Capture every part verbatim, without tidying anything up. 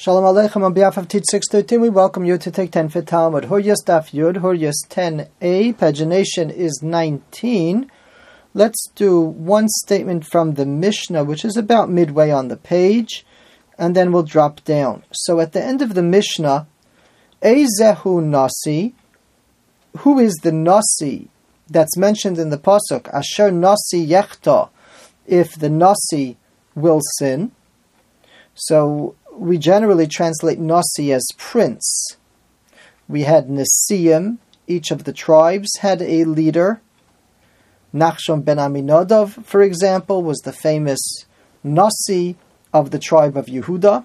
Shalom Aleichem. On behalf of Teach six thirteen, we welcome you to take ten for Talmud. Huryas Daf Yud, Huryas ten a, pagination is nineteen. Let's do one statement from the Mishnah, which is about midway on the page, and then we'll drop down. So at the end of the Mishnah, Eizehu Nasi, who is the Nasi that's mentioned in the Pasuk, Asher Nasi Yechta, if the Nasi will sin. So we generally translate Nasi as prince. We had Nesiim, each of the tribes had a leader. Nachshon ben Aminadab, for example, was the famous Nasi of the tribe of Yehuda.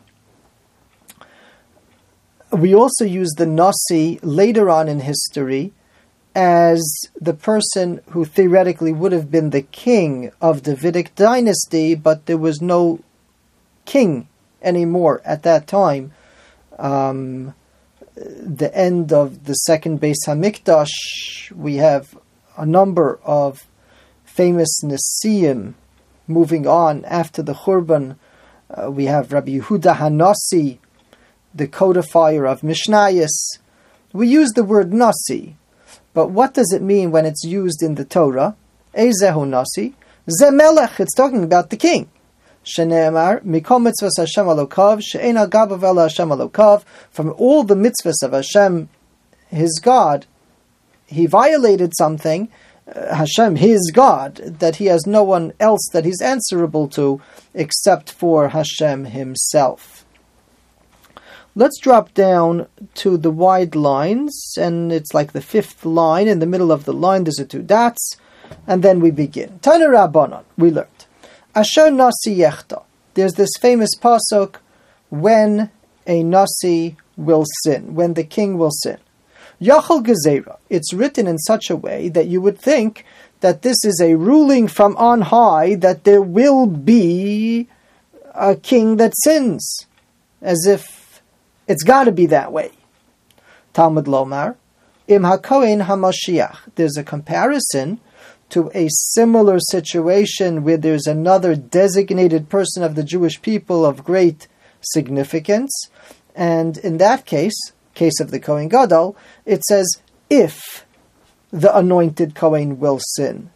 We also use the Nasi later on in history as the person who theoretically would have been the king of Davidic dynasty, but there was no king anymore at that time. Um, the end of the second Beis Hamikdash, we have a number of famous Nesiim moving on after the Churban. Uh, we have Rabbi Yehuda Hanasi, the codifier of Mishnayos. We use the word Nasi, but what does it mean when it's used in the Torah? Eizehu Nasi, Ze Melech, it's talking about the king. Shene'emar, Mikol mitzvahs Hashem alokav, she'ein al gabav ela Hashem alokav, from all the mitzvahs of Hashem, his God, he violated something, uh, Hashem, his God, that he has no one else that he's answerable to, except for Hashem himself. Let's drop down to the wide lines, and it's like the fifth line. In the middle of the line, there's a two dots, and then we begin. Tana Rabbanon, we learned. Asher Nasi Yechta. There's this famous pasuk, when a Nasi will sin, when the king will sin. Yachal Gezerah. It's written in such a way that you would think that this is a ruling from on high, that there will be a king that sins, as if it's got to be that way. Talmud Lomar, Im HaKohen HaMashiach. There's a comparison to a similar situation where there's another designated person of the Jewish people of great significance. And in that case, case of the Kohen Gadol, it says, if the anointed Kohen will sin.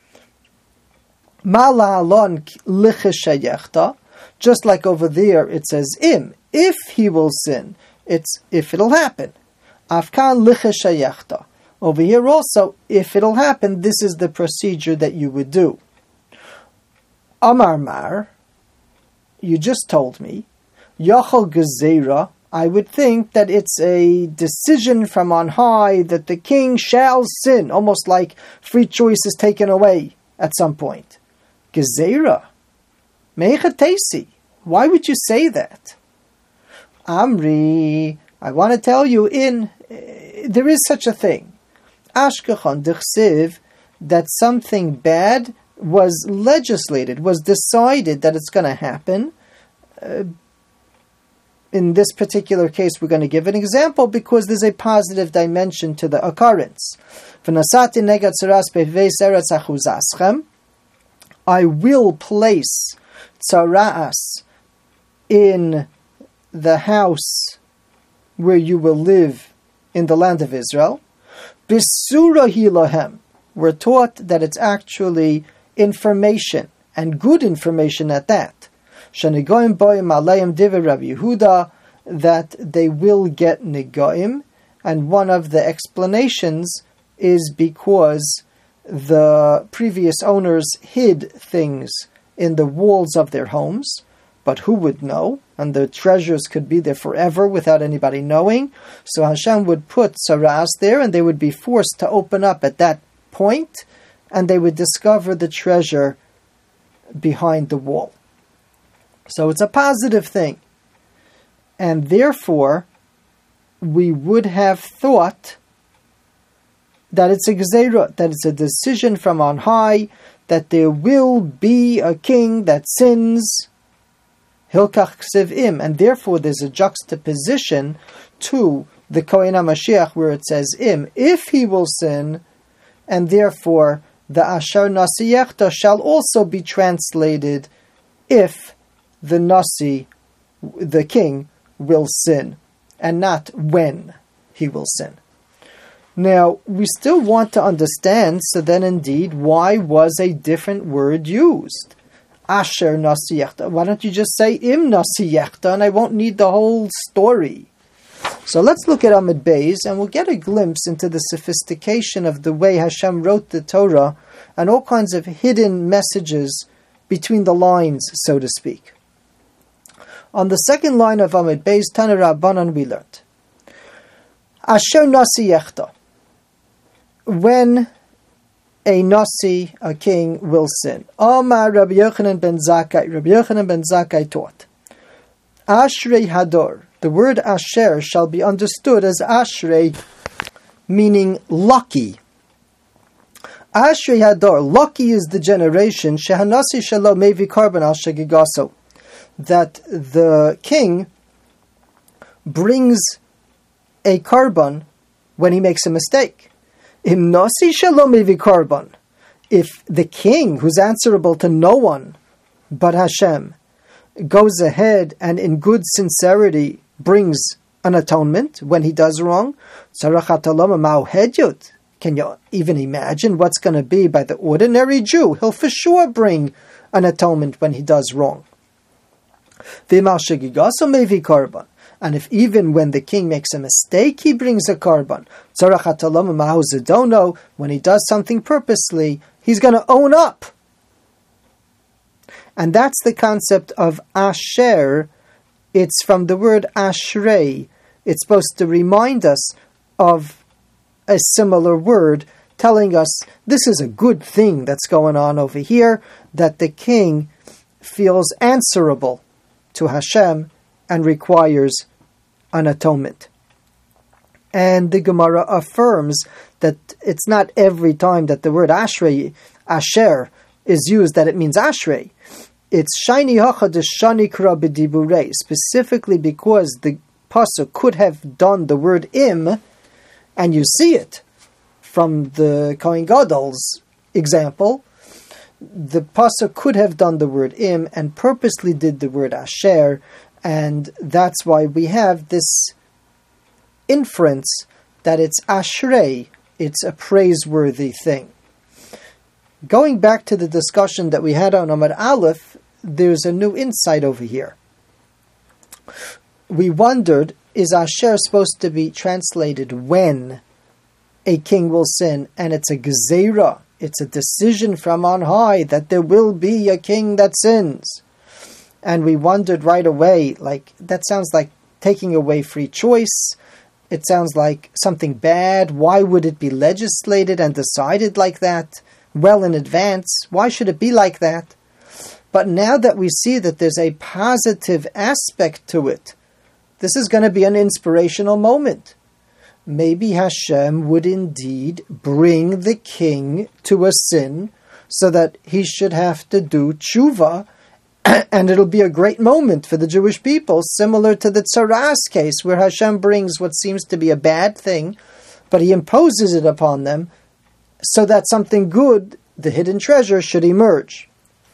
Just like over there, it says, im, if he will sin. It's if it'll happen. Afkan licheshayechta. Over here also, if it'll happen, this is the procedure that you would do. Amar Mar, you just told me, Yachal Gezerah, I would think that it's a decision from on high that the king shall sin, almost like free choice is taken away at some point. Gezerah, Meichatesi, why would you say that? Amri, I want to tell you, in uh, there is such a thing. Ashkechon d'chsiv, that something bad was legislated, was decided that it's going to happen. Uh, in this particular case, we're going to give an example because there's a positive dimension to the occurrence. I will place tzara'as in the house where you will live in the land of Israel. Bisura hilahem. We're taught that it's actually information, and good information at that. Shanigoim boim alayim divrei Rabbi Yehuda, that they will get nigoim, and one of the explanations is because the previous owners hid things in the walls of their homes, but who would know? And the treasures could be there forever without anybody knowing. So Hashem would put tzara'as there, and they would be forced to open up at that point, and they would discover the treasure behind the wall. So it's a positive thing. And therefore, we would have thought that it's a gezerah, that it's a decision from on high, that there will be a king that sins, Hilkach Ksiv Im, and therefore there's a juxtaposition to the Kohen HaMashiach where it says Im, if he will sin, and therefore the Asher Nasi Yechta shall also be translated if the Nasi, the king, will sin, and not when he will sin. Now, we still want to understand, so then indeed, why was a different word used? Asher nasi yechta. Why don't you just say im nasi yechta, and I won't need the whole story? So let's look at Amud Beis, and we'll get a glimpse into the sophistication of the way Hashem wrote the Torah, and all kinds of hidden messages between the lines, so to speak. On the second line of Amud Beis, Tana Rabbanan, we learned, Asher nasi yechta. When a nasi, a king, will sin. Amar Rabbi Yochanan ben Zakkai. Rabbi Yochanan ben Zakkai taught, Ashrei Hador. The word Asher shall be understood as Ashrei, meaning lucky. Ashrei Hador, lucky is the generation, Shehanasi Shalo Mevi Karban al Shagigaso, that the king brings a karban when he makes a mistake. Im Nasi Shalo Mevi Karban, if the king, who's answerable to no one but Hashem, goes ahead and in good sincerity brings an atonement when he does wrong, can you even imagine what's going to be by the ordinary Jew? He'll for sure bring an atonement when he does wrong. And if even when the king makes a mistake, he brings a karban, when he does something purposely, he's going to own up. And that's the concept of Asher. It's from the word Ashrei. It's supposed to remind us of a similar word, telling us this is a good thing that's going on over here, that the king feels answerable to Hashem and requires an atonement. And the Gemara affirms that it's not every time that the word Ashrei, Asher, is used that it means Ashrei. It's shiny hachad shani kra b'diburei, specifically because the pasuk could have done the word im, and you see it from the Kohen Gadol's example. The pasuk could have done the word im and purposely did the word asher, and that's why we have this inference that it's ashrei, it's a praiseworthy thing. Going back to the discussion that we had on Amud Aleph, there's a new insight over here. We wondered, is Asher supposed to be translated when a king will sin, and it's a gezerah, it's a decision from on high that there will be a king that sins? And we wondered right away, like, that sounds like taking away free choice. It sounds like something bad. Why would it be legislated and decided like that? Well in advance. Why should it be like that? But now that we see that there's a positive aspect to it, this is going to be an inspirational moment. Maybe Hashem would indeed bring the king to a sin so that he should have to do tshuva, and it'll be a great moment for the Jewish people, similar to the Tsaras case, where Hashem brings what seems to be a bad thing, but he imposes it upon them so that something good, the hidden treasure, should emerge.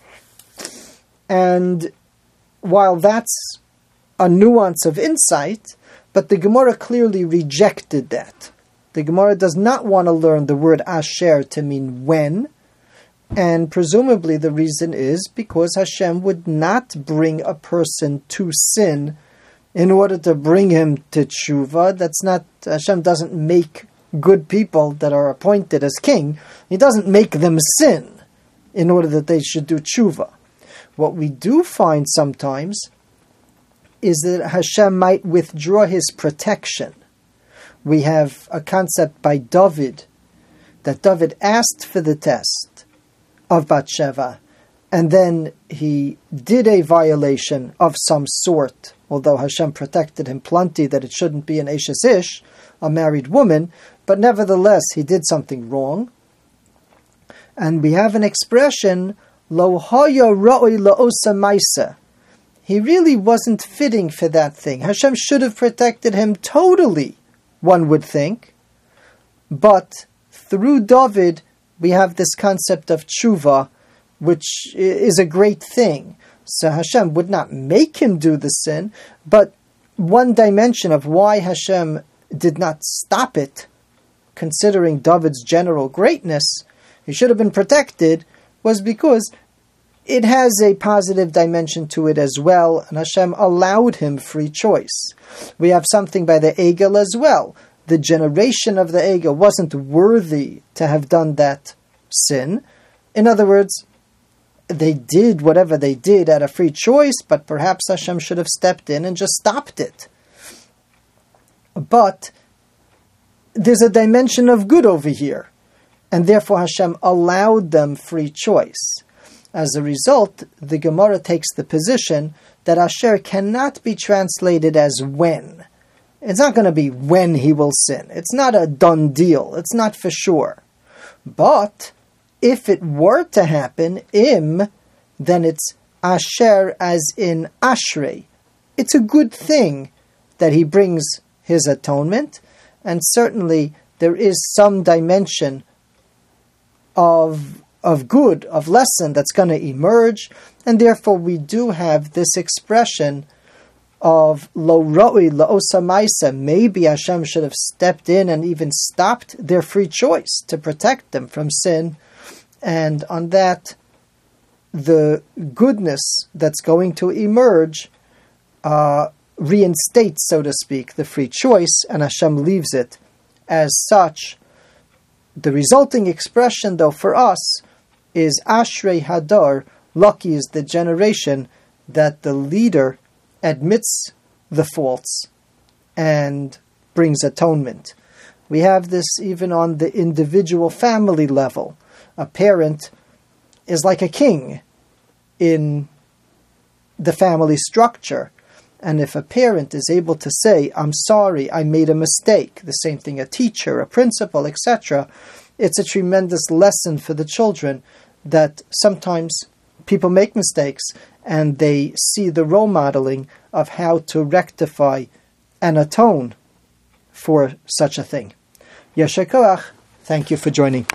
And while that's a nuance of insight, but the Gemara clearly rejected that. The Gemara does not want to learn the word asher to mean when, and presumably the reason is because Hashem would not bring a person to sin in order to bring him to tshuva. That's not, Hashem doesn't make good people that are appointed as king. He doesn't make them sin in order that they should do tshuva. What we do find sometimes is that Hashem might withdraw his protection. We have a concept by David, that David asked for the test of Bathsheba, and then he did a violation of some sort, although Hashem protected him plenty that it shouldn't be an Eshes Ish, a married woman, but nevertheless he did something wrong. And we have an expression, Lo haya ra'oi la'osa maisa. He really wasn't fitting for that thing. Hashem should have protected him totally, one would think. But through David, we have this concept of tshuva, which is a great thing. So Hashem would not make him do the sin, but one dimension of why Hashem did not stop it, considering David's general greatness, he should have been protected, was because it has a positive dimension to it as well, and Hashem allowed him free choice. We have something by the Egel as well. The generation of the Egel wasn't worthy to have done that sin. In other words, they did whatever they did at a free choice, but perhaps Hashem should have stepped in and just stopped it. But there's a dimension of good over here, and therefore Hashem allowed them free choice. As a result, the Gemara takes the position that Asher cannot be translated as when. It's not going to be when he will sin. It's not a done deal. It's not for sure. But if it were to happen, im, then it's Asher as in Ashrei. It's a good thing that he brings his atonement, and certainly there is some dimension of of good, of lesson that's going to emerge, and therefore we do have this expression of lo roi la'osa maisa. Maybe Hashem should have stepped in and even stopped their free choice to protect them from sin, and on that, the goodness that's going to emerge uh, reinstates, so to speak, the free choice, and Hashem leaves it as such. The resulting expression, though, for us is Ashrei Hadar, lucky is the generation that the leader admits the faults and brings atonement. We have this even on the individual family level. A parent is like a king in the family structure. And if a parent is able to say, I'm sorry, I made a mistake, the same thing a teacher, a principal, et cetera, it's a tremendous lesson for the children that sometimes people make mistakes and they see the role modeling of how to rectify and atone for such a thing. Yasher koach. Thank you for joining.